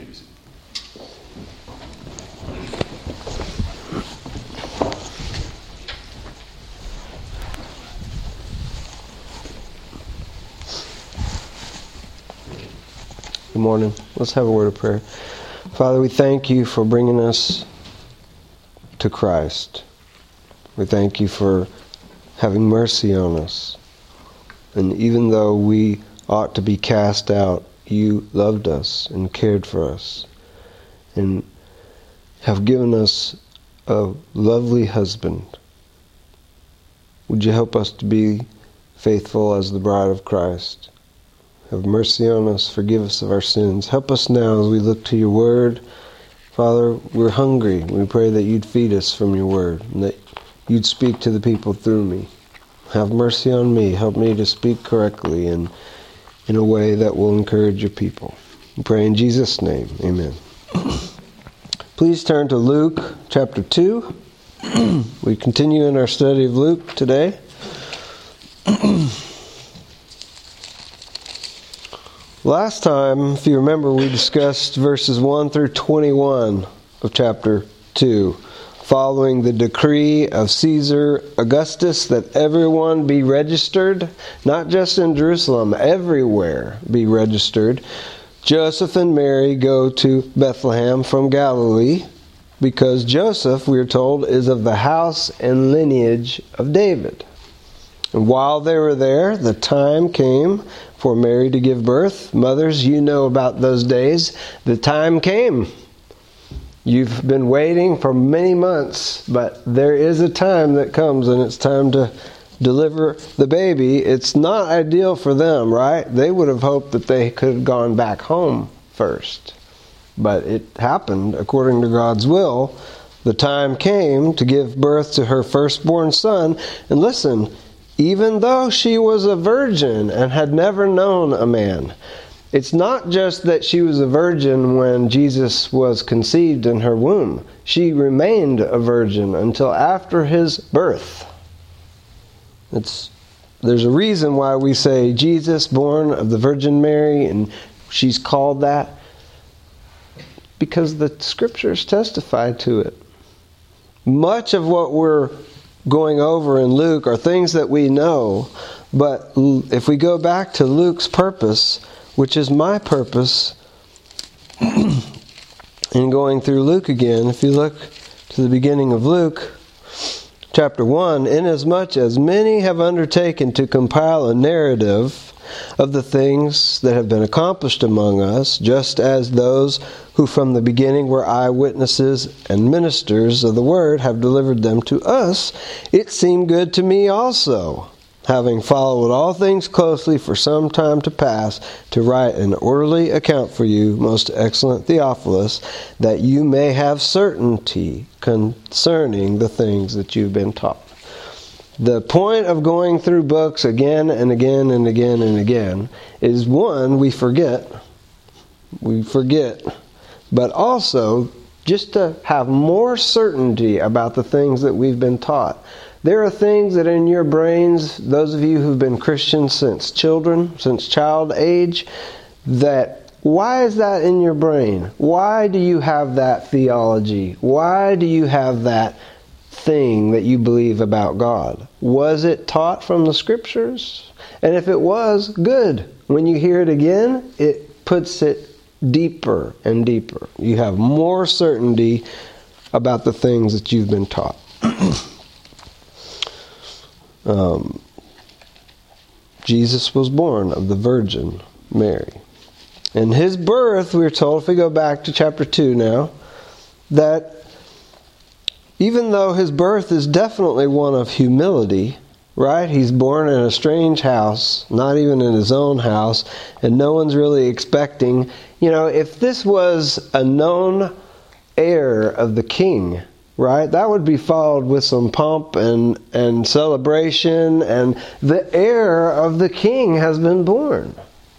Thanks. Good morning. Let's have a word of prayer. Father, we thank you for bringing us to Christ. We thank you for having mercy on us. And even though we ought to be cast out, you loved us and cared for us and have given us a lovely husband. Would you help us to be faithful as the bride of Christ? Have mercy on us, forgive us of our sins. Help us now as we look to your word. Father, we're hungry. We pray that you'd feed us from your word and that you'd speak to the people through me. Have mercy on me. Help me to speak correctly and in a way that will encourage your people. We pray in Jesus' name. Amen. Please turn to Luke chapter 2. We continue in our study of Luke today. Last time, if you remember, we discussed verses 1 through 21 of chapter 2, following the decree of Caesar Augustus that everyone be registered, not just in Jerusalem, everywhere be registered. Joseph and Mary go to Bethlehem from Galilee because Joseph, we are told, is of the house and lineage of David. And while they were there, the time came for Mary to give birth. Mothers, you know about those days. The time came. You've been waiting for many months, but there is a time that comes and it's time to deliver the baby. It's not ideal for them, right? They would have hoped that they could have gone back home first. But it happened according to God's will. The time came to give birth to her firstborn son. And listen, even though she was a virgin and had never known a man, it's not just that she was a virgin when Jesus was conceived in her womb. She remained a virgin until after his birth. There's a reason why we say Jesus, born of the Virgin Mary, and she's called that, because the Scriptures testify to it. Much of what we're going over in Luke are things that we know, but if we go back to Luke's purpose, which is my purpose in going through Luke again, if you look to the beginning of Luke chapter 1, inasmuch as many have undertaken to compile a narrative of the things that have been accomplished among us, just as those who from the beginning were eyewitnesses and ministers of the word have delivered them to us, it seemed good to me also, having followed all things closely for some time to pass, to write an orderly account for you, most excellent Theophilus, that you may have certainty concerning the things that you've been taught. The point of going through books again and again and again and again is, one, we forget, but also just to have more certainty about the things that we've been taught. There are things that in your brains, those of you who've been Christians since child age, that why is that in your brain? Why do you have that theology? Why do you have that thing that you believe about God? Was it taught from the Scriptures? And if it was, good. When you hear it again, it puts it deeper and deeper. You have more certainty about the things that you've been taught. Jesus was born of the Virgin Mary. And his birth, we're told, if we go back to chapter 2 now, that even though his birth is definitely one of humility, right? He's born in a strange house, not even in his own house, and no one's really expecting. You know, if this was a known heir of the king, right, that would be followed with some pomp and celebration, and the heir of the king has been born.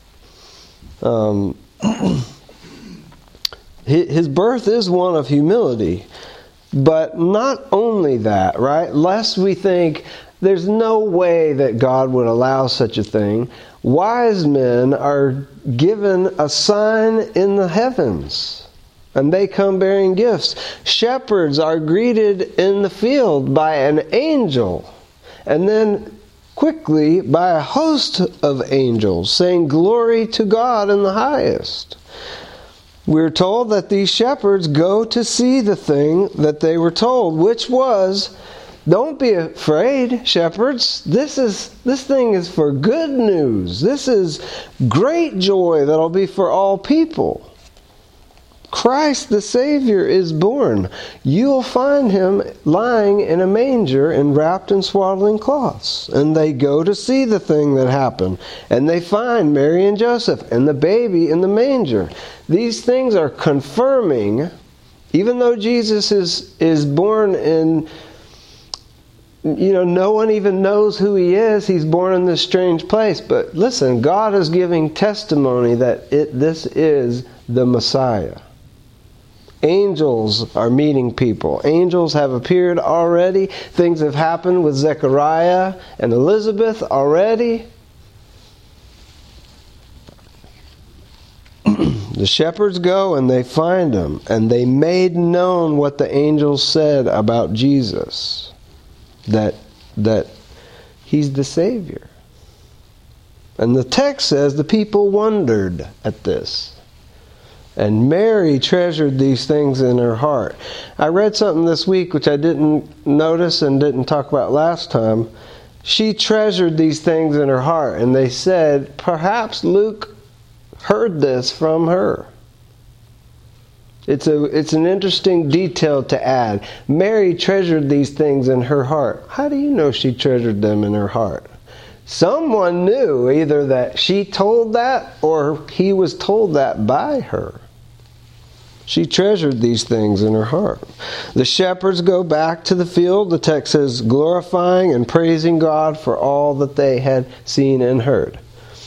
His birth is one of humility. But not only that, right? Lest we think There's no way that God would allow such a thing. Wise men are given a sign in the heavens, and they come bearing gifts. Shepherds are greeted in the field by an angel, and then quickly by a host of angels, saying, "Glory to God in the highest." We're told that these shepherds go to see the thing that they were told, which was, don't be afraid, shepherds. This thing is for good news. This is great joy that'll be for all people. Christ the Savior is born. You'll find him lying in a manger and wrapped in swaddling cloths. And they go to see the thing that happened. And they find Mary and Joseph and the baby in the manger. These things are confirming, even though Jesus is born in, no one even knows who he is. He's born in this strange place. But listen, God is giving testimony that this is the Messiah. Angels are meeting people. Angels have appeared already. Things have happened with Zechariah and Elizabeth already. The shepherds go and they find him, and they made known what the angels said about Jesus, that he's the Savior. And the text says the people wondered at this. And Mary treasured these things in her heart. I read something this week which I didn't notice and didn't talk about last time. She treasured these things in her heart. And they said, perhaps Luke heard this from her. It's an interesting detail to add. Mary treasured these things in her heart. How do you know she treasured them in her heart? Someone knew either that she told that or he was told that by her. She treasured these things in her heart. The shepherds go back to the field. The text says, glorifying and praising God for all that they had seen and heard.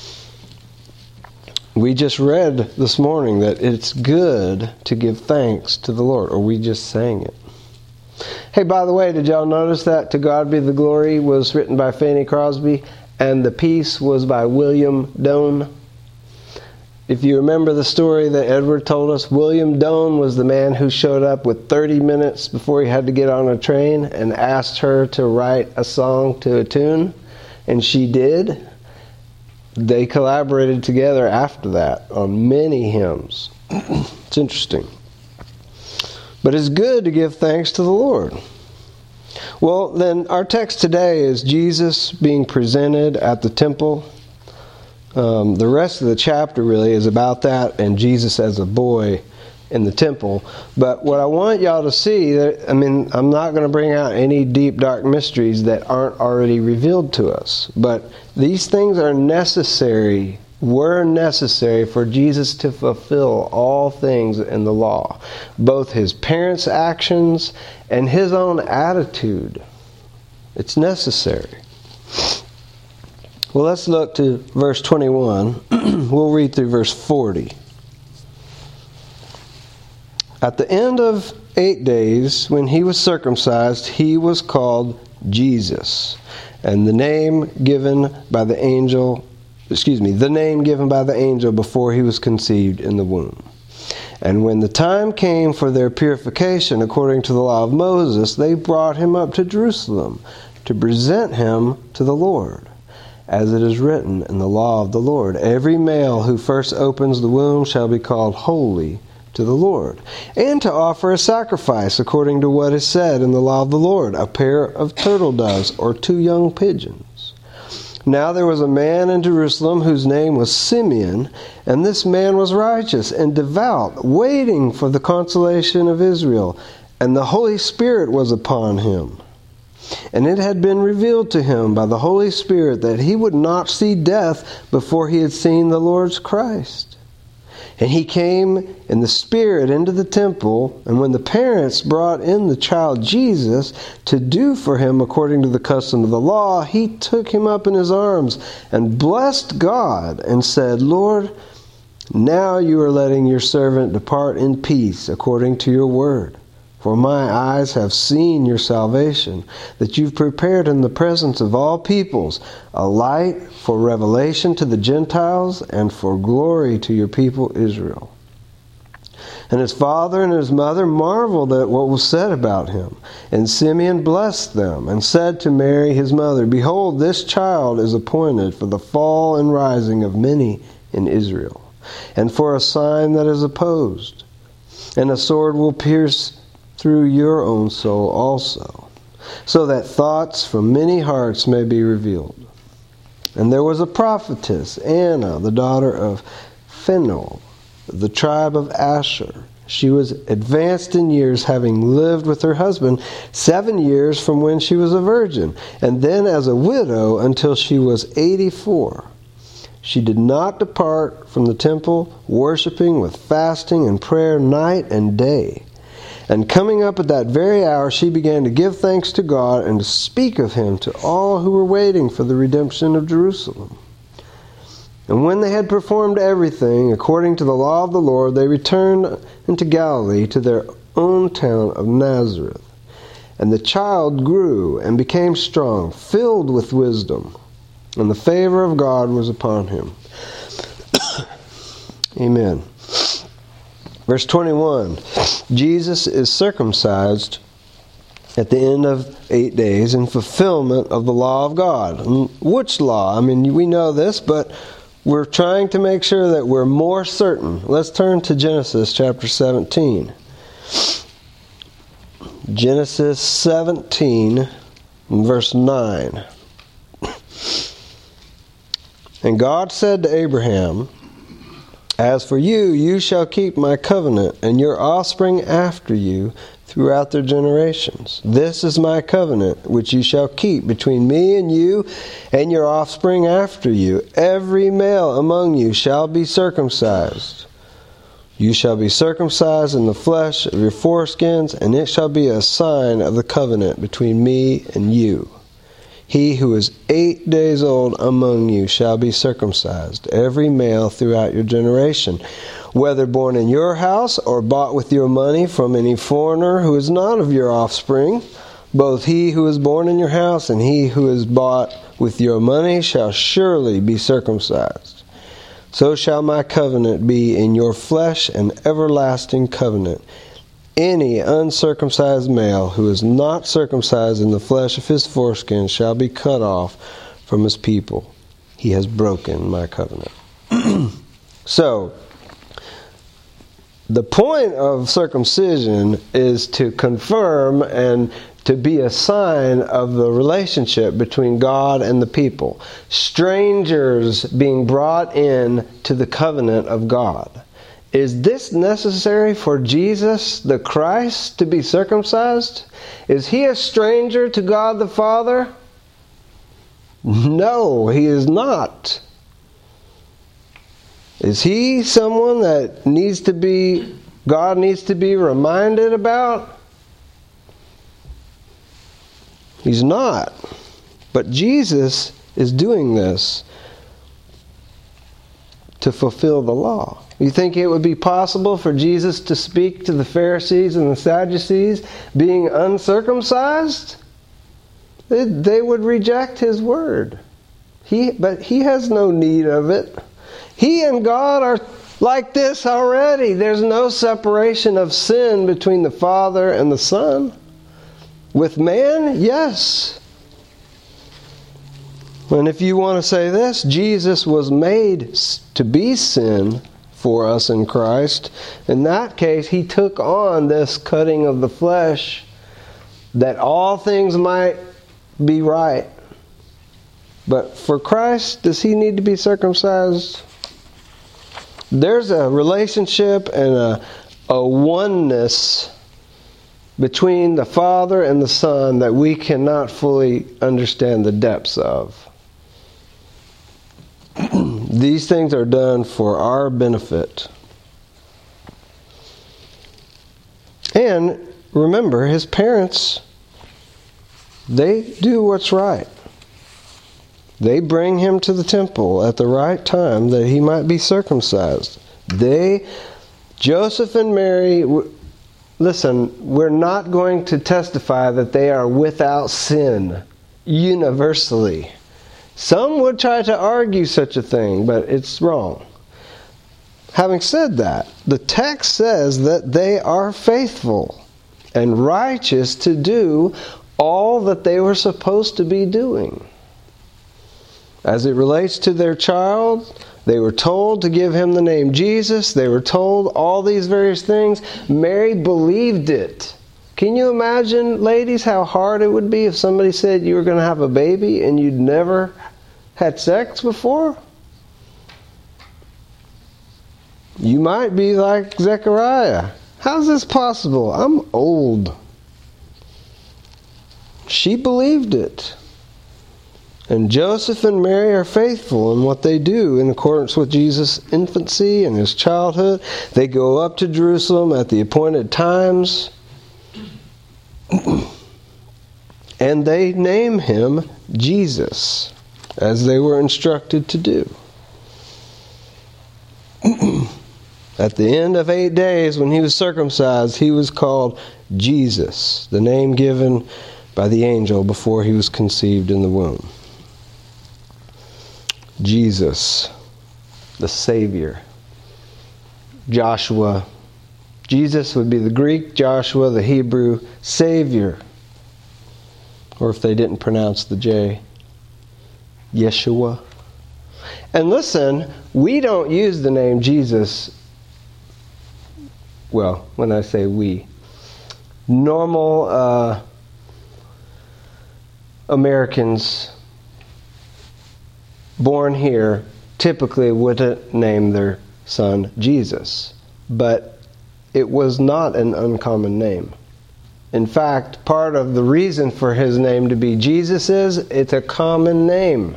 We just read this morning that it's good to give thanks to the Lord, or we just sang it. Hey, by the way, did y'all notice that To God Be the Glory was written by Fanny Crosby and the piece was by William Doane? If you remember the story that Edward told us, William Doane was the man who showed up with 30 minutes before he had to get on a train and asked her to write a song to a tune, and she did. They collaborated together after that on many hymns. It's interesting. But it's good to give thanks to the Lord. Well, then our text today is Jesus being presented at the temple. The rest of the chapter really is about that and Jesus as a boy in the temple. But what I want y'all to see, I'm not going to bring out any deep, dark mysteries that aren't already revealed to us. But these things were necessary for Jesus to fulfill all things in the law. Both his parents' actions and his own attitude. It's necessary. Well, let's look to verse 21. We'll read through verse 40. At the end of 8 days, when he was circumcised, he was called Jesus. And the name given by the angel before he was conceived in the womb. And when the time came for their purification according to the law of Moses, they brought him up to Jerusalem to present him to the Lord. As it is written in the law of the Lord, every male who first opens the womb shall be called holy to the Lord, and to offer a sacrifice according to what is said in the law of the Lord, a pair of turtle doves or 2 young pigeons. Now there was a man in Jerusalem whose name was Simeon, and this man was righteous and devout, waiting for the consolation of Israel, and the Holy Spirit was upon him. And it had been revealed to him by the Holy Spirit that he would not see death before he had seen the Lord's Christ. And he came in the Spirit into the temple, and when the parents brought in the child Jesus to do for him according to the custom of the law, he took him up in his arms and blessed God and said, Lord, now you are letting your servant depart in peace according to your word. For my eyes have seen your salvation, that you've prepared in the presence of all peoples a light for revelation to the Gentiles and for glory to your people Israel." And his father and his mother marveled at what was said about him. And Simeon blessed them and said to Mary his mother, "Behold, this child is appointed for the fall and rising of many in Israel, and for a sign that is opposed. And a sword will pierce through your own soul also, so that thoughts from many hearts may be revealed." And there was a prophetess, Anna, the daughter of Phanuel, the tribe of Asher. She was advanced in years, having lived with her husband 7 years from when she was a virgin, and then as a widow until she was 84. She did not depart from the temple, worshiping with fasting and prayer night and day. And coming up at that very hour, she began to give thanks to God and to speak of him to all who were waiting for the redemption of Jerusalem. And when they had performed everything according to the law of the Lord, they returned into Galilee to their own town of Nazareth. And the child grew and became strong, filled with wisdom, and the favor of God was upon him. Amen. Verse 21, Jesus is circumcised at the end of 8 days in fulfillment of the law of God. And which law? I mean, we know this, but we're trying to make sure that we're more certain. Let's turn to Genesis chapter 17. Genesis 17, verse 9. And God said to Abraham, "As for you, you shall keep my covenant, and your offspring after you throughout their generations. This is my covenant, which you shall keep between me and you and your offspring after you. Every male among you shall be circumcised. You shall be circumcised in the flesh of your foreskins, and it shall be a sign of the covenant between me and you. He who is 8 days old among you shall be circumcised, every male throughout your generation, whether born in your house or bought with your money from any foreigner who is not of your offspring. Both he who is born in your house and he who is bought with your money shall surely be circumcised. So shall my covenant be in your flesh, an everlasting covenant. Any uncircumcised male who is not circumcised in the flesh of his foreskin shall be cut off from his people. He has broken my covenant." So, the point of circumcision is to confirm and to be a sign of the relationship between God and the people. Strangers being brought in to the covenant of God. Is this necessary for Jesus, the Christ, to be circumcised? Is he a stranger to God the Father? No, he is not. Is he someone that God needs to be reminded about? He's not. But Jesus is doing this to fulfill the law. You think it would be possible for Jesus to speak to the Pharisees and the Sadducees being uncircumcised? They would reject his word. But he has no need of it. He and God are like this already. There's no separation of sin between the Father and the Son. With man, yes. And if you want to say this, Jesus was made to be sin for us in Christ. In that case, he took on this cutting of the flesh that all things might be right. But for Christ, does he need to be circumcised? There's a relationship and a oneness between the Father and the Son that we cannot fully understand the depths of. These things are done for our benefit. And remember, his parents, they do what's right. They bring him to the temple at the right time that he might be circumcised. Joseph and Mary, listen, we're not going to testify that they are without sin universally. Some would try to argue such a thing, but it's wrong. Having said that, the text says that they are faithful and righteous to do all that they were supposed to be doing. As it relates to their child, they were told to give him the name Jesus. They were told all these various things. Mary believed it. Can you imagine, ladies, how hard it would be if somebody said you were going to have a baby and you'd never had sex before? You might be like Zechariah. How's this possible? I'm old. She believed it. And Joseph and Mary are faithful in what they do in accordance with Jesus' infancy and his childhood. They go up to Jerusalem at the appointed times. And they name him Jesus, as they were instructed to do. At the end of 8 days, when he was circumcised, he was called Jesus, the name given by the angel before he was conceived in the womb. Jesus, the Savior. Joshua. Jesus would be the Greek, Joshua, the Hebrew, Savior. Or if they didn't pronounce the J, Yeshua. And listen, we don't use the name Jesus. Well, when I say we, normal Americans born here typically wouldn't name their son Jesus. But it was not an uncommon name. In fact, part of the reason for his name to be Jesus is it's a common name.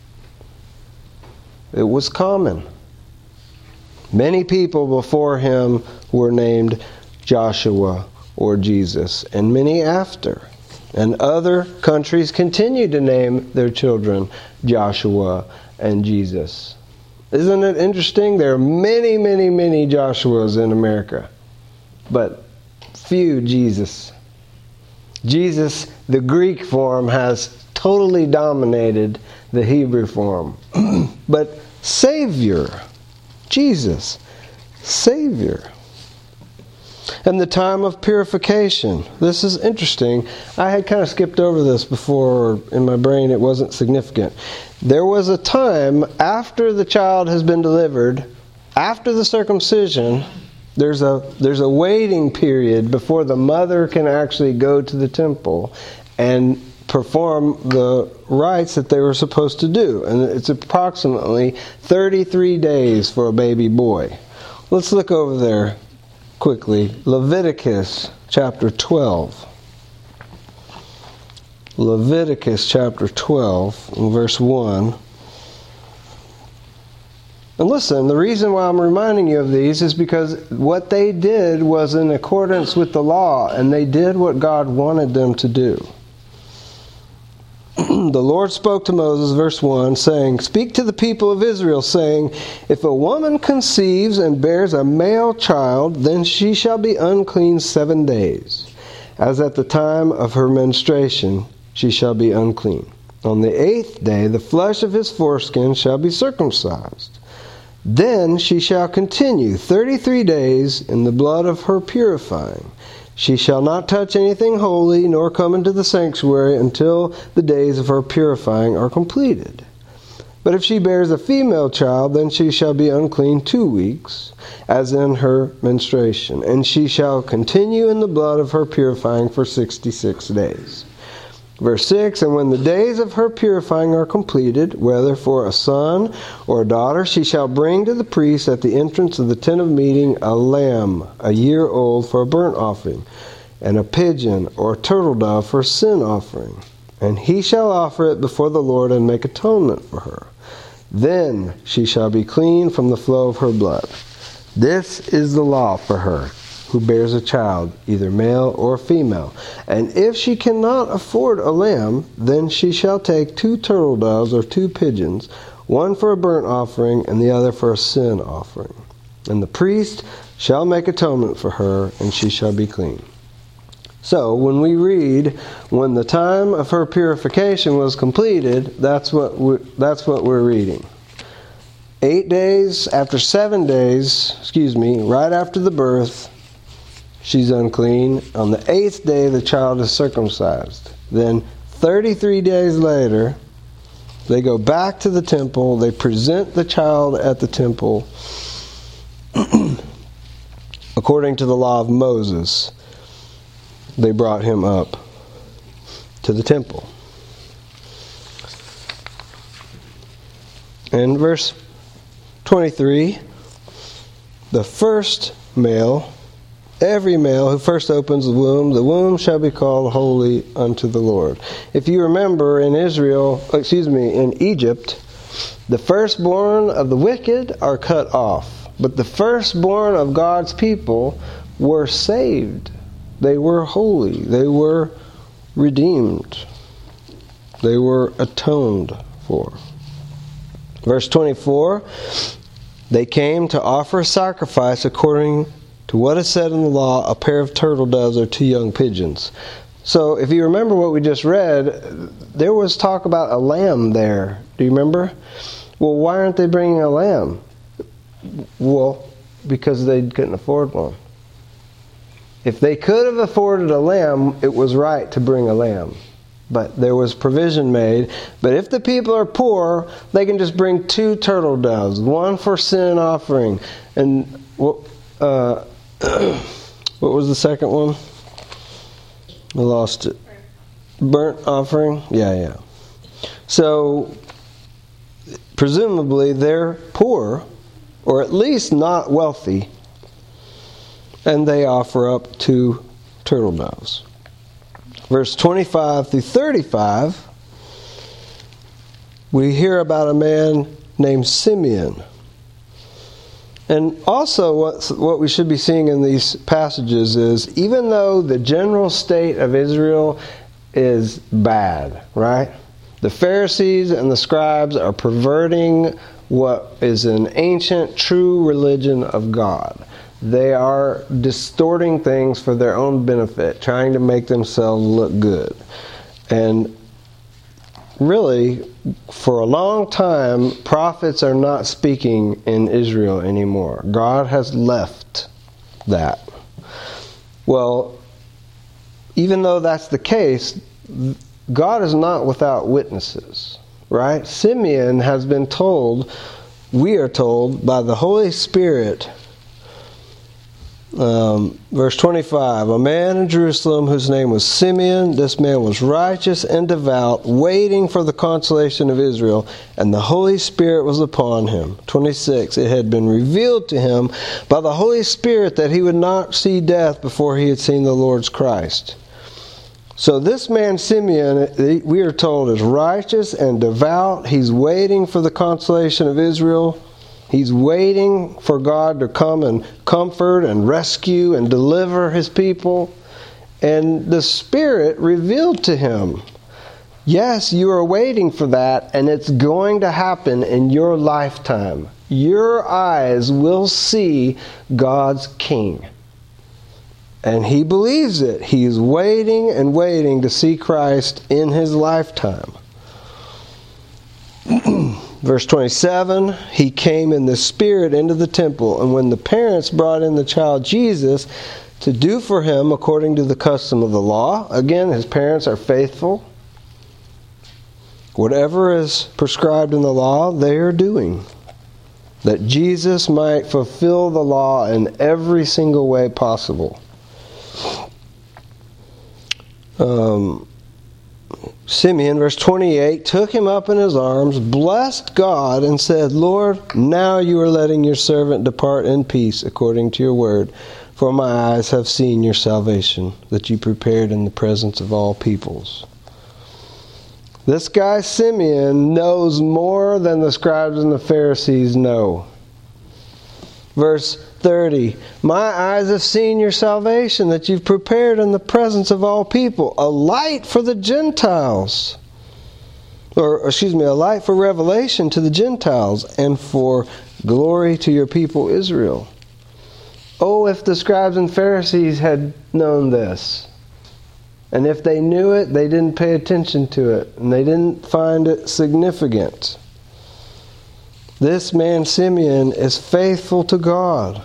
It was common. Many people before him were named Joshua or Jesus, and many after. And other countries continue to name their children Joshua and Jesus. Isn't it interesting? There are many, many, many Joshuas in America, but few Jesus. Jesus, the Greek form, has totally dominated the Hebrew form. But Savior, Jesus, Savior. And the time of purification. This is interesting. I had kind of skipped over this before. In my brain it wasn't significant. There was a time after the child has been delivered, after the circumcision, there's a waiting period before the mother can actually go to the temple and perform the rites that they were supposed to do. And it's approximately 33 days for a baby boy. Let's look over there quickly. Leviticus chapter 12. Leviticus chapter 12 and verse 1. And listen, the reason why I'm reminding you of these is because what they did was in accordance with the law, and they did what God wanted them to do. The Lord spoke to Moses, verse 1, saying, "Speak to the people of Israel, saying, if a woman conceives and bears a male child, then she shall be unclean 7 days. As at the time of her menstruation, she shall be unclean. On the 8th day, the flesh of his foreskin shall be circumcised. Then she shall continue 33 days in the blood of her purifying. She shall not touch anything holy, nor come into the sanctuary until the days of her purifying are completed. But if she bears a female child, then she shall be unclean 2 weeks, as in her menstruation. And she shall continue in the blood of her purifying for 66 days. Verse 6, and when the days of her purifying are completed, whether for a son or a daughter, she shall bring to the priest at the entrance of the tent of meeting a lamb, a year old, for a burnt offering, and a pigeon or a turtle dove for a sin offering. And he shall offer it before the Lord and make atonement for her. Then she shall be clean from the flow of her blood. This is the law for her who bears a child, either male or female. And if she cannot afford a lamb, then she shall take 2 turtle doves or 2 pigeons, one for a burnt offering and the other for a sin offering. And the priest shall make atonement for her, and she shall be clean. So, when we read, when the time of her purification was completed, that's what we're reading. 8 days, after 7 days, right after the birth, she's unclean. On the 8th day, the child is circumcised. Then, 33 days later, they go back to the temple. They present the child at the temple according to the law of Moses. They brought him up to the temple. In verse 23, the first male, every male who first opens the womb shall be called holy unto the Lord. If you remember in in Egypt, the firstborn of the wicked are cut off, but the firstborn of God's people were saved. They were holy. They were redeemed. They were atoned for. Verse 24, they came to offer a sacrifice according to what is said in the law, a pair of turtle doves or 2 young pigeons. So if you remember what we just read, there was talk about a lamb there. Do you remember? Well, why aren't they bringing a lamb? Well, because they couldn't afford one. If they could have afforded a lamb, it was right to bring a lamb. But there was provision made. But if the people are poor, they can just bring 2 turtle doves, one for sin offering. And what was the second one? I lost it. Burnt offering? Yeah. So, presumably they're poor, or at least not wealthy. And they offer up 2 turtle doves. Verse 25 through 35, we hear about a man named Simeon. And also what we should be seeing in these passages is, even though the general state of Israel is bad, right? The Pharisees and the scribes are perverting what is an ancient, true religion of God. They are distorting things for their own benefit, trying to make themselves look good. And really, for a long time, prophets are not speaking in Israel anymore. God has left that. Well, even though that's the case, God is not without witnesses, right? Simeon has been told, we are told by the Holy Spirit, verse 25, a man in Jerusalem whose name was Simeon. This man was righteous and devout, waiting for the consolation of Israel, and the Holy Spirit was upon him. 26, it had been revealed to him by the Holy Spirit that he would not see death before he had seen the Lord's Christ. So this man Simeon, we are told, is righteous and devout. He's waiting for the consolation of Israel. He's waiting for God to come and comfort and rescue and deliver His people. And the Spirit revealed to him, yes, you are waiting for that, and it's going to happen in your lifetime. Your eyes will see God's King. And he believes it. He's waiting and waiting to see Christ in his lifetime. Verse 27, he came in the Spirit into the temple, and when the parents brought in the child Jesus to do for him according to the custom of the law, again, his parents are faithful. Whatever is prescribed in the law, they are doing, that Jesus might fulfill the law in every single way possible. Simeon, verse 28, took him up in his arms, blessed God, and said, Lord, now you are letting your servant depart in peace according to your word. For my eyes have seen your salvation, that you prepared in the presence of all peoples. This guy Simeon knows more than the scribes and the Pharisees know. Verse 30, my eyes have seen your salvation, that you've prepared in the presence of all people, a light for the Gentiles. A light for revelation to the Gentiles, and for glory to your people Israel. Oh, if the scribes and Pharisees had known this. And if they knew it, they didn't pay attention to it, and they didn't find it significant. This man, Simeon, is faithful to God.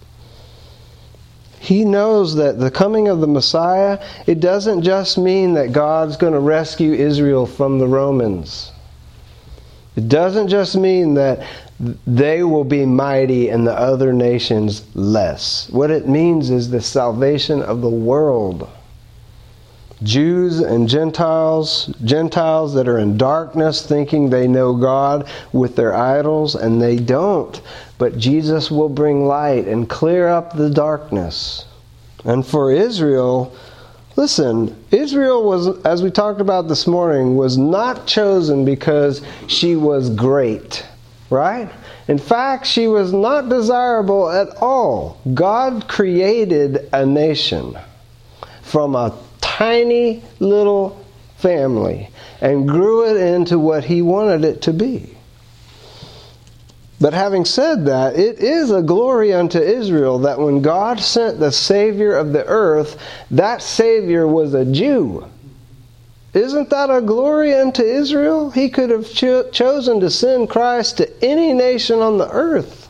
He knows that the coming of the Messiah, it doesn't just mean that God's going to rescue Israel from the Romans. It doesn't just mean that they will be mighty and the other nations less. What it means is the salvation of the world. Jews and Gentiles that are in darkness thinking they know God with their idols, and they don't. But Jesus will bring light and clear up the darkness. And for Israel, listen, Israel was, as we talked about this morning, was not chosen because she was great, right? In fact, she was not desirable at all. God created a nation from a tiny little family and grew it into what He wanted it to be. But having said that, it is a glory unto Israel that when God sent the Savior of the earth, that Savior was a Jew. Isn't that a glory unto Israel? He could have chosen to send Christ to any nation on the earth.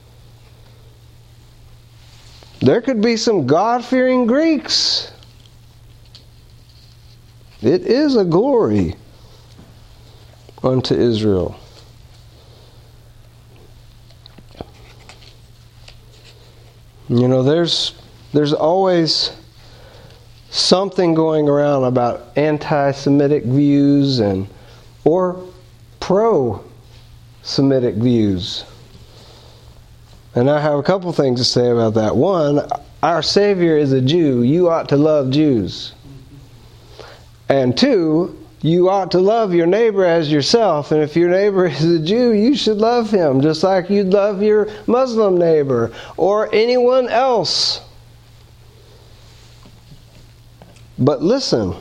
There could be some God-fearing Greeks. It is a glory unto Israel. You know, there's always something going around about anti-Semitic views or pro-Semitic views. And I have a couple things to say about that. One, our Savior is a Jew. You ought to love Jews. And two, you ought to love your neighbor as yourself. And if your neighbor is a Jew, you should love him just like you'd love your Muslim neighbor or anyone else. But listen,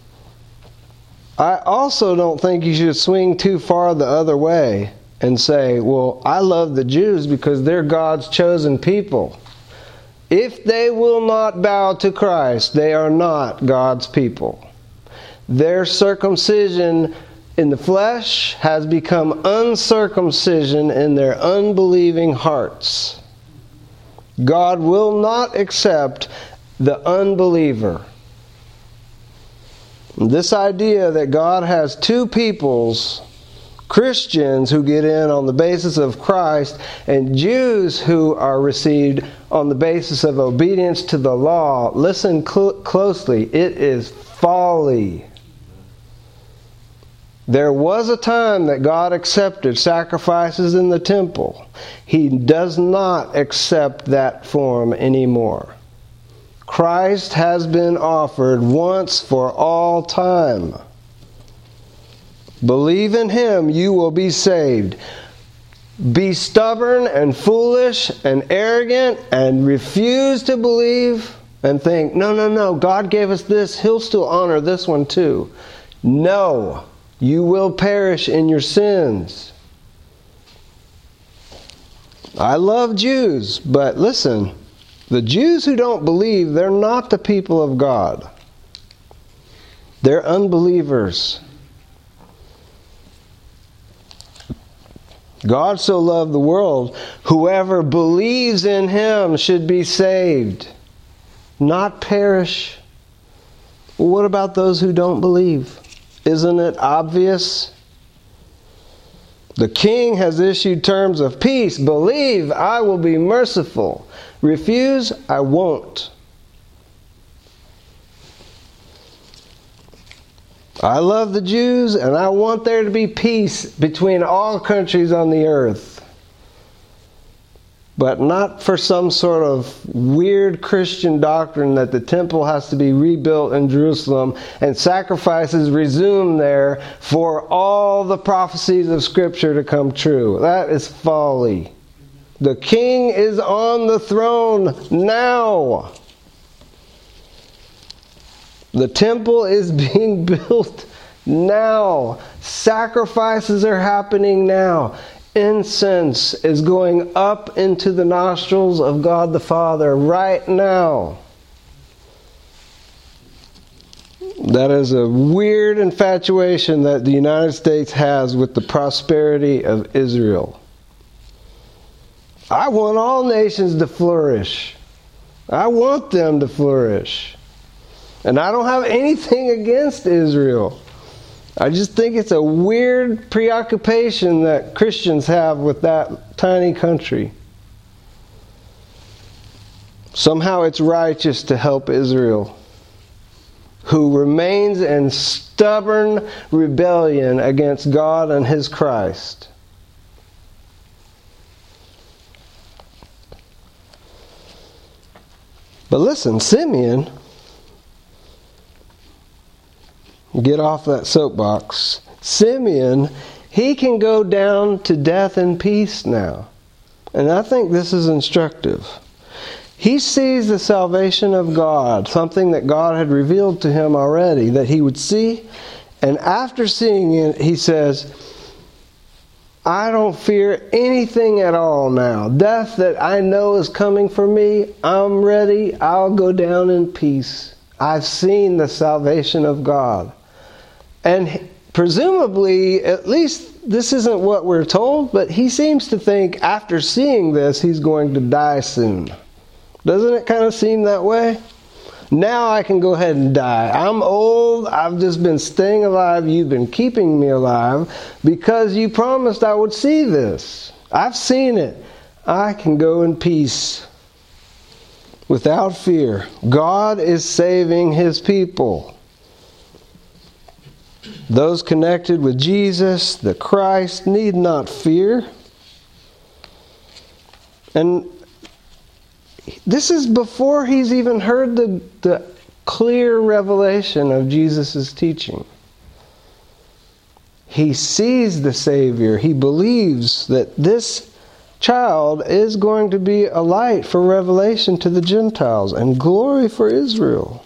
I also don't think you should swing too far the other way and say, well, I love the Jews because they're God's chosen people. If they will not bow to Christ, they are not God's people. Their circumcision in the flesh has become uncircumcision in their unbelieving hearts. God will not accept the unbeliever. This idea that God has two peoples, Christians who get in on the basis of Christ, and Jews who are received on the basis of obedience to the law, listen closely, it is folly. There was a time that God accepted sacrifices in the temple. He does not accept that form anymore. Christ has been offered once for all time. Believe in Him, you will be saved. Be stubborn and foolish and arrogant and refuse to believe and think, no, God gave us this, He'll still honor this one too. No. You will perish in your sins. I love Jews, but listen, the Jews who don't believe, they're not the people of God. They're unbelievers. God so loved the world, whoever believes in Him should be saved, not perish. Well, what about those who don't believe? Isn't it obvious? The King has issued terms of peace. Believe, I will be merciful. Refuse, I won't. I love the Jews, and I want there to be peace between all countries on the earth. But not for some sort of weird Christian doctrine that the temple has to be rebuilt in Jerusalem and sacrifices resume there for all the prophecies of Scripture to come true. That is folly. The King is on the throne now. The temple is being built now. Sacrifices are happening now. incense is going up into the nostrils of God the Father right now. That is a weird infatuation that the United States has with the prosperity of Israel. I want all nations to flourish. I want them to flourish. And I don't have anything against Israel. I just think it's a weird preoccupation that Christians have with that tiny country. Somehow it's righteous to help Israel, who remains in stubborn rebellion against God and His Christ. But listen, Simeon, get off that soapbox. Simeon, he can go down to death in peace now. And I think this is instructive. He sees the salvation of God, something that God had revealed to him already, that he would see. And after seeing it, he says, I don't fear anything at all now. Death that I know is coming for me, I'm ready. I'll go down in peace. I've seen the salvation of God. And presumably, at least this isn't what we're told, but he seems to think after seeing this, he's going to die soon. Doesn't it kind of seem that way? Now I can go ahead and die. I'm old. I've just been staying alive. You've been keeping me alive because you promised I would see this. I've seen it. I can go in peace without fear. God is saving His people. Those connected with Jesus, the Christ, need not fear. And this is before he's even heard the clear revelation of Jesus' teaching. He sees the Savior. He believes that this child is going to be a light for revelation to the Gentiles and glory for Israel.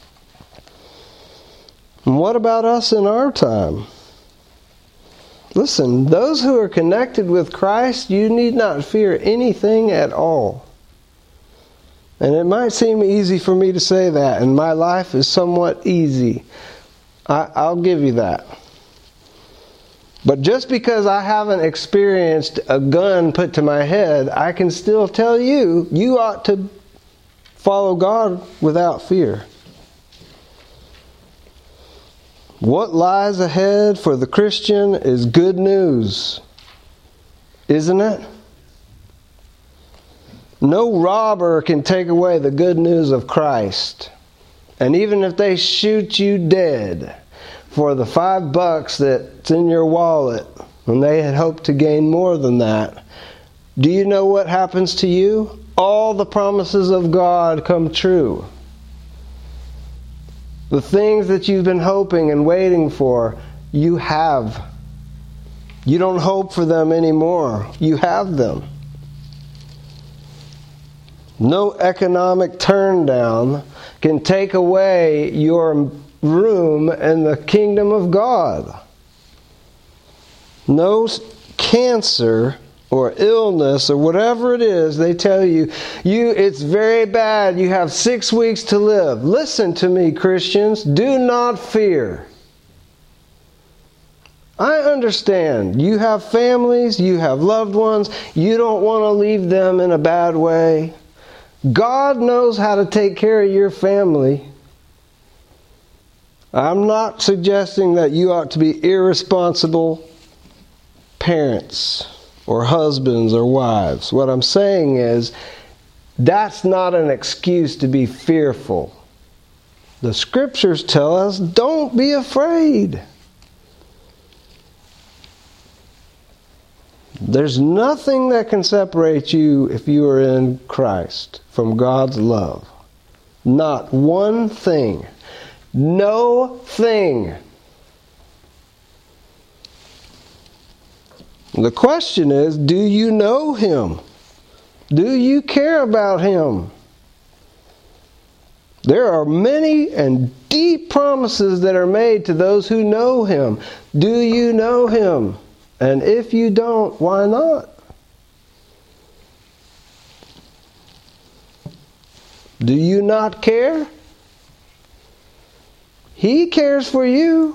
And what about us in our time? Listen, those who are connected with Christ, you need not fear anything at all. And it might seem easy for me to say that, and my life is somewhat easy. I'll give you that. But just because I haven't experienced a gun put to my head, I can still tell you, you ought to follow God without fear. What lies ahead for the Christian is good news, isn't it? No robber can take away the good news of Christ. And even if they shoot you dead for the $5 that's in your wallet, when they had hoped to gain more than that, do you know what happens to you? All the promises of God come true. The things that you've been hoping and waiting for, you have. You don't hope for them anymore. You have them. No economic turndown can take away your room in the kingdom of God. No cancer or illness or whatever it is, they tell you, it's very bad. You have 6 weeks to live. Listen to me, Christians. Do not fear. I understand. You have families. You have loved ones. You don't want to leave them in a bad way. God knows how to take care of your family. I'm not suggesting that you ought to be irresponsible parents or husbands or wives. What I'm saying is, that's not an excuse to be fearful. The Scriptures tell us, don't be afraid. There's nothing that can separate you, if you are in Christ, from God's love. Not one thing. No thing. The question is, do you know Him? Do you care about Him? There are many and deep promises that are made to those who know Him. Do you know Him? And if you don't, why not? Do you not care? He cares for you.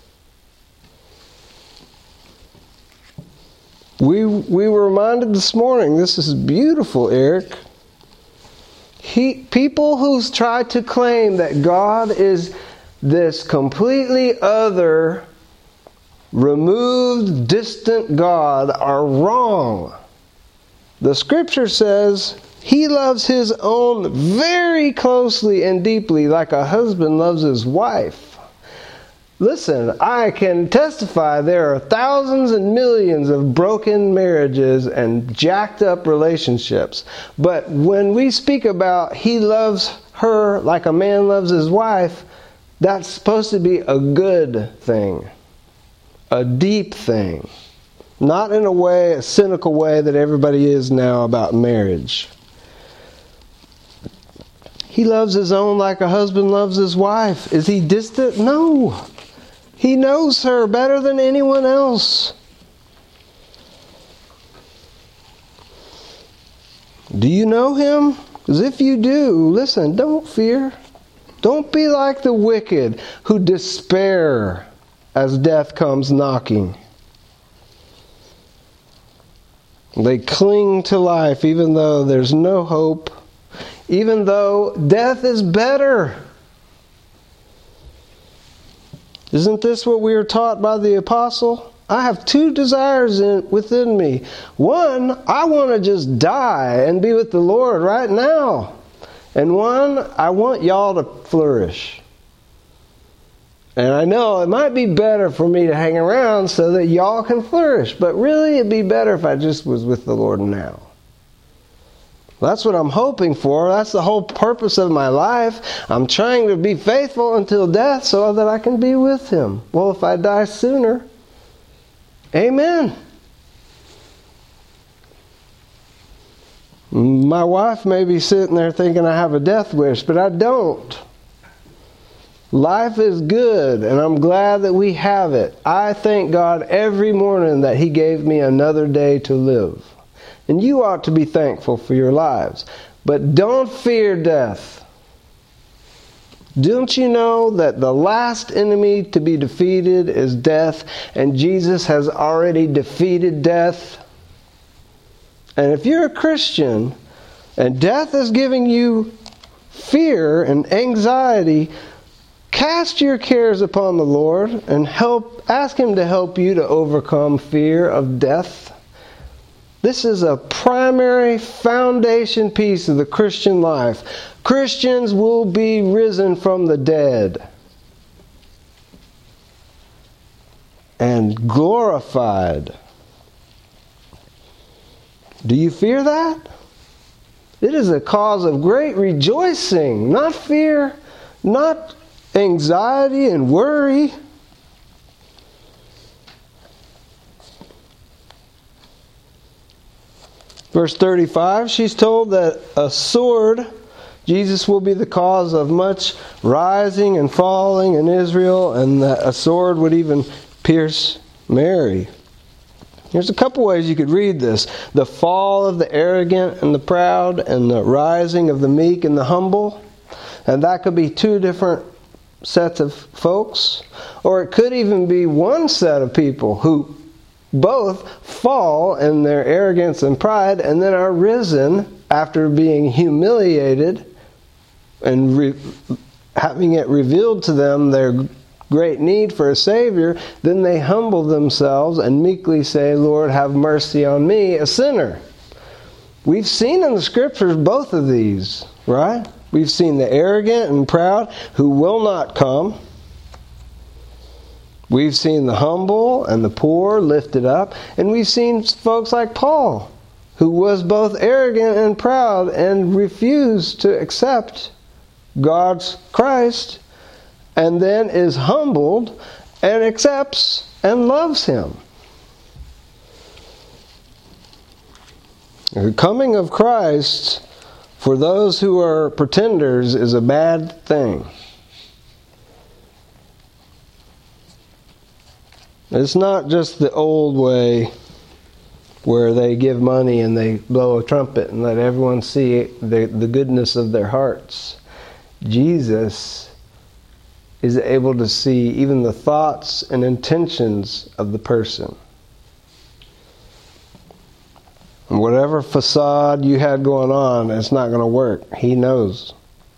We were reminded this morning, this is beautiful, Eric. People who try to claim that God is this completely other, removed, distant God are wrong. The Scripture says He loves His own very closely and deeply, like a husband loves his wife. Listen, I can testify there are thousands and millions of broken marriages and jacked up relationships. But when we speak about He loves her like a man loves his wife, that's supposed to be a good thing. A deep thing. Not in a cynical way that everybody is now about marriage. He loves His own like a husband loves his wife. Is He distant? No. He knows her better than anyone else. Do you know Him? Because if you do, listen, don't fear. Don't be like the wicked who despair as death comes knocking. They cling to life even though there's no hope, even though death is better. Isn't this what we are taught by the apostle? I have two desires within me. One, I want to just die and be with the Lord right now. And one, I want y'all to flourish. And I know it might be better for me to hang around so that y'all can flourish. But really, it'd be better if I just was with the Lord now. That's what I'm hoping for. That's the whole purpose of my life. I'm trying to be faithful until death so that I can be with Him. Well, if I die sooner, amen. My wife may be sitting there thinking I have a death wish, but I don't. Life is good, and I'm glad that we have it. I thank God every morning that He gave me another day to live. And you ought to be thankful for your lives. But don't fear death. Don't you know that the last enemy to be defeated is death, and Jesus has already defeated death? And if you're a Christian, and death is giving you fear and anxiety, cast your cares upon the Lord and ask Him to help you to overcome fear of death. This is a primary foundation piece of the Christian life. Christians will be risen from the dead and glorified. Do you fear that? It is a cause of great rejoicing, not fear, not anxiety and worry. Verse 35, she's told that a sword, Jesus will be the cause of much rising and falling in Israel, and that a sword would even pierce Mary. There's a couple ways you could read this. The fall of the arrogant and the proud, and the rising of the meek and the humble. And that could be two different sets of folks. Or it could even be one set of people who both fall in their arrogance and pride and then are risen after being humiliated and having it revealed to them their great need for a Savior. Then they humble themselves and meekly say, Lord, have mercy on me, a sinner. We've seen in the Scriptures both of these, right? We've seen the arrogant and proud who will not come. We've seen the humble and the poor lifted up. And we've seen folks like Paul, who was both arrogant and proud and refused to accept God's Christ, and then is humbled and accepts and loves Him. The coming of Christ for those who are pretenders is a bad thing. It's not just the old way where they give money and they blow a trumpet and let everyone see the goodness of their hearts. Jesus is able to see even the thoughts and intentions of the person. And whatever facade you had going on, it's not going to work. He knows.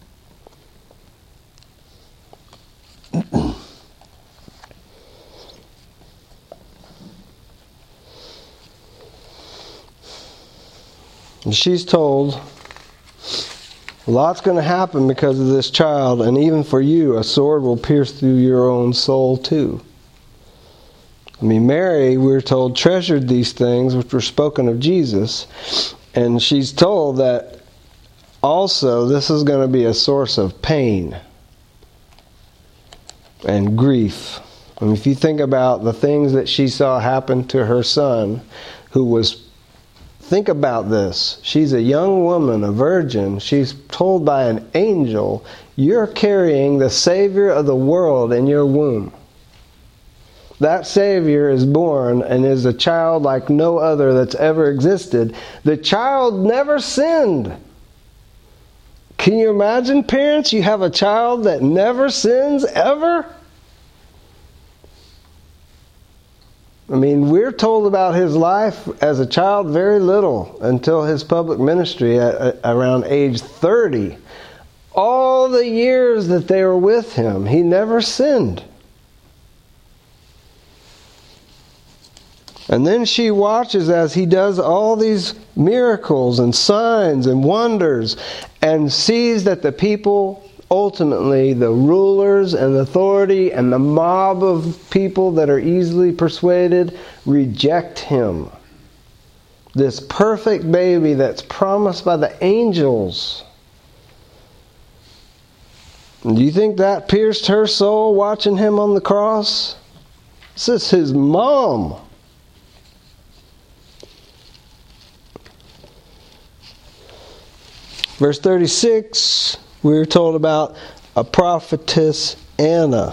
And she's told, a lot's going to happen because of this child, and even for you, a sword will pierce through your own soul too. I mean, Mary, we're told, treasured these things which were spoken of Jesus, and she's told that also this is going to be a source of pain and grief. I mean, if you think about the things that she saw happen to her son, who was, think about this. She's a young woman, a virgin. She's told by an angel, you're carrying the Savior of the world in your womb. That Savior is born and is a child like no other that's ever existed. The child never sinned. Can you imagine, parents? You have a child that never sins ever? I mean, we're told about his life as a child very little until his public ministry at around age 30. All the years that they were with him, he never sinned. And then she watches as he does all these miracles and signs and wonders and sees that the people, ultimately the rulers and authority and the mob of people that are easily persuaded, reject him. This perfect baby that's promised by the angels. And do you think that pierced her soul watching him on the cross? This is his mom. Verse 36, we're told about a prophetess, Anna.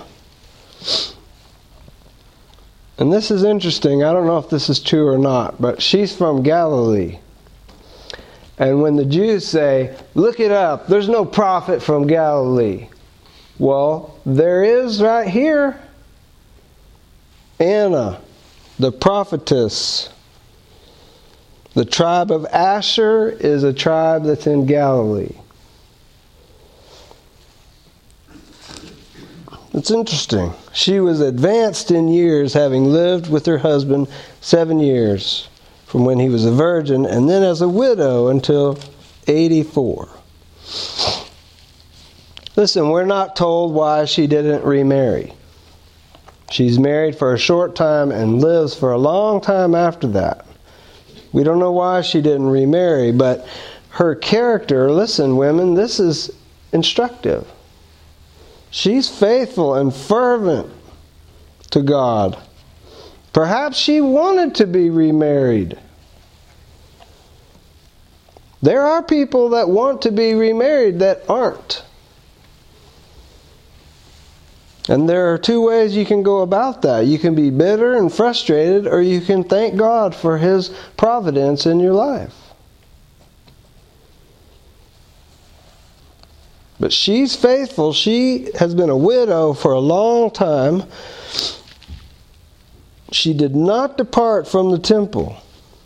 And this is interesting. I don't know if this is true or not, but she's from Galilee. And when the Jews say, look it up, there's no prophet from Galilee. Well, there is right here. Anna, the prophetess. The tribe of Asher is a tribe that's in Galilee. It's interesting. She was advanced in years, having lived with her husband 7 years, from when he was a virgin, and then as a widow until 84. Listen, we're not told why she didn't remarry. She's married for a short time and lives for a long time after that. We don't know why she didn't remarry, but her character, listen, women, this is instructive. She's faithful and fervent to God. Perhaps she wanted to be remarried. There are people that want to be remarried that aren't. And there are two ways you can go about that. You can be bitter and frustrated, or you can thank God for His providence in your life. But she's faithful. She has been a widow for a long time. She did not depart from the temple,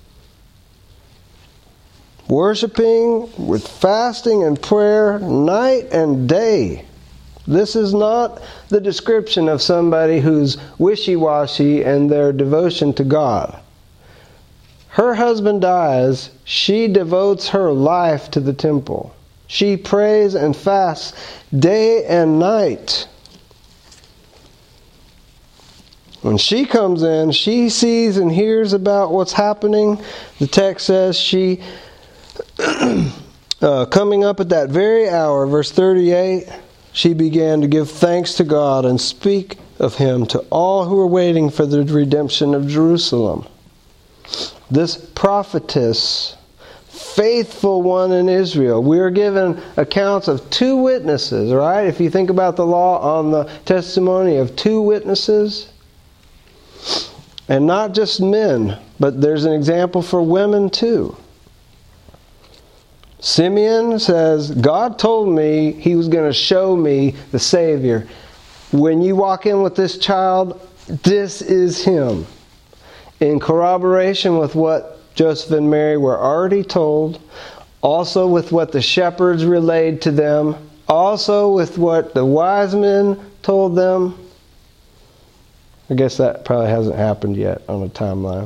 worshiping with fasting and prayer night and day. This is not the description of somebody who's wishy-washy in their devotion to God. Her husband dies. She devotes her life to the temple. She prays and fasts day and night. When she comes in, she sees and hears about what's happening. The text says she, coming up at that very hour, verse 38, she began to give thanks to God and speak of Him to all who were waiting for the redemption of Jerusalem. This prophetess, faithful one in Israel. We are given accounts of 2 witnesses, right? If you think about the law on the testimony of 2 witnesses. And not just men, but there's an example for women too. Simeon says, God told me He was going to show me the Savior. When you walk in with this child, this is Him. In corroboration with what Joseph and Mary were already told, also with what the shepherds relayed to them, also with what the wise men told them. I guess that probably hasn't happened yet on a timeline.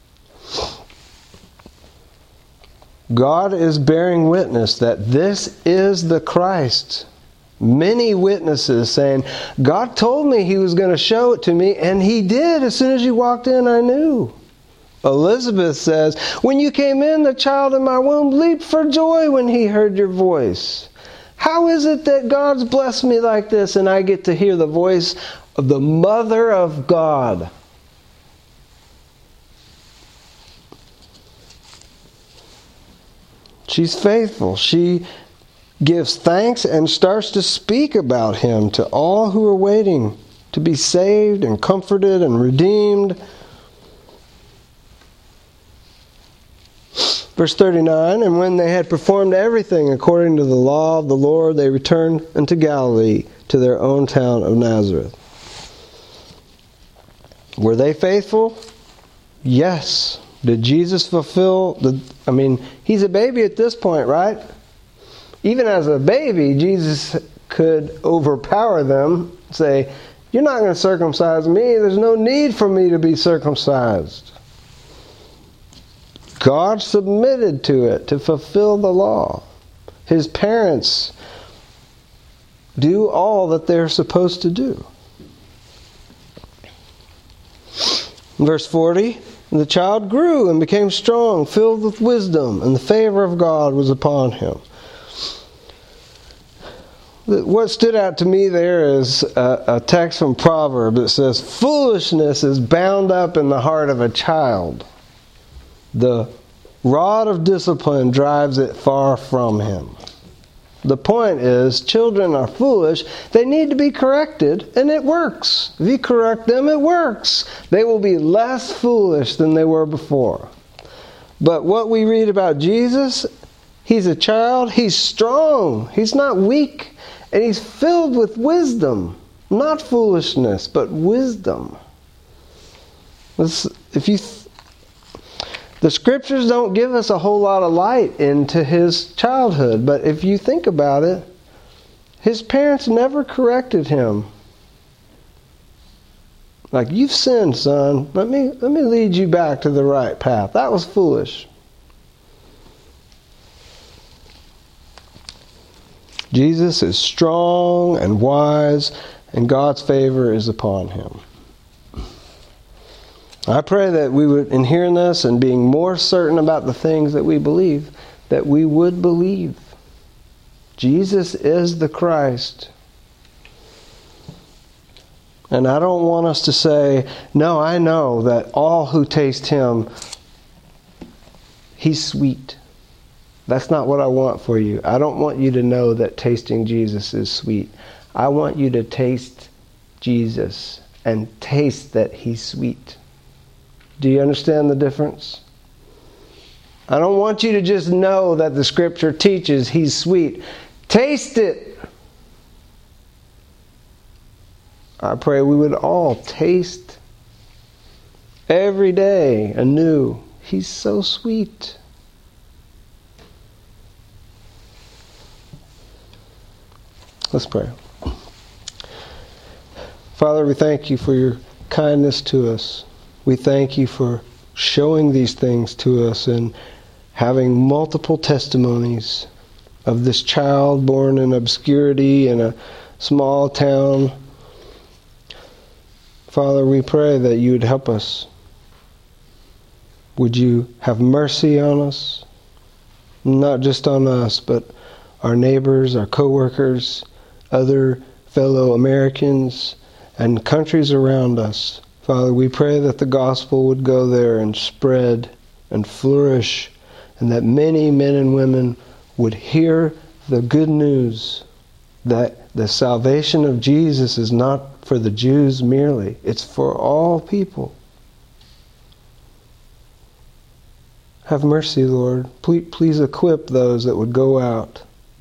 God is bearing witness that this is the Christ. Many witnesses saying, God told me He was going to show it to me, and He did. As soon as you walked in, I knew. Elizabeth says, when you came in, the child in my womb leaped for joy when he heard your voice. How is it that God's blessed me like this, and I get to hear the voice of the Mother of God? She's faithful. She gives thanks and starts to speak about Him to all who are waiting to be saved and comforted and redeemed. Verse 39, and when they had performed everything according to the law of the Lord, they returned unto Galilee, to their own town of Nazareth. Were they faithful? Yes. Did Jesus fulfill He's a baby at this point, right? Even as a baby, Jesus could overpower them, say, you're not going to circumcise me. There's no need for me to be circumcised. God submitted to it to fulfill the law. His parents do all that they're supposed to do. Verse 40, the child grew and became strong, filled with wisdom, and the favor of God was upon him. What stood out to me there is a text from Proverbs that says, foolishness is bound up in the heart of a child. The rod of discipline drives it far from him. The point is, children are foolish. They need to be corrected, and it works. If you correct them, it works. They will be less foolish than they were before. But what we read about Jesus, He's a child. He's strong. He's not weak. And He's filled with wisdom. Not foolishness, but wisdom. The Scriptures don't give us a whole lot of light into His childhood, but if you think about it, His parents never corrected Him. Like, you've sinned, son. Let me lead you back to the right path. That was foolish. Jesus is strong and wise, and God's favor is upon Him. I pray that we would, in hearing this and being more certain about the things that we believe, that we would believe Jesus is the Christ. And I don't want us to say, no, I know that all who taste Him, He's sweet. That's not what I want for you. I don't want you to know that tasting Jesus is sweet. I want you to taste Jesus and taste that He's sweet. Do you understand the difference? I don't want you to just know that the Scripture teaches He's sweet. Taste it. I pray we would all taste every day anew. He's so sweet. Let's pray. Father, we thank You for Your kindness to us. We thank You for showing these things to us and having multiple testimonies of this child born in obscurity in a small town. Father, we pray that You would help us. Would You have mercy on us? Not just on us, but our neighbors, our co-workers, other fellow Americans, and countries around us. Father, we pray that the gospel would go there and spread and flourish, and that many men and women would hear the good news that the salvation of Jesus is not for the Jews merely. It's for all people. Have mercy, Lord. Please equip those that would go out.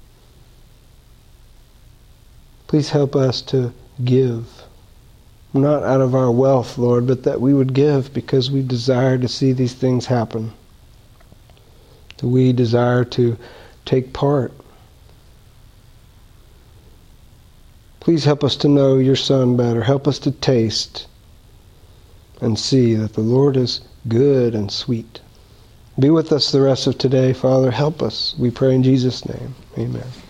Please help us to give. Not out of our wealth, Lord, but that we would give because we desire to see these things happen. That we desire to take part. Please help us to know your Son better. Help us to taste and see that the Lord is good and sweet. Be with us the rest of today, Father. Help us. We pray in Jesus' name. Amen.